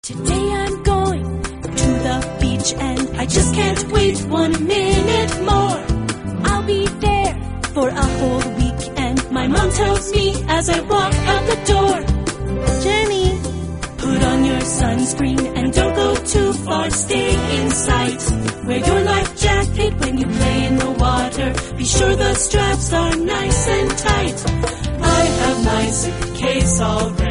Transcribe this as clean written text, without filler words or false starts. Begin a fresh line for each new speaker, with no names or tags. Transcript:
Today I'm going to the beach and I just can't wait 1 minute more. I'll be there for a whole week and my mom tells me as I walk out the door, Jenny, put on your sunscreen and don't go too far, stay in sight. Wear your life jacket when you play in the water. Be sure the straps are nice and tight. I have my suitcase all ready.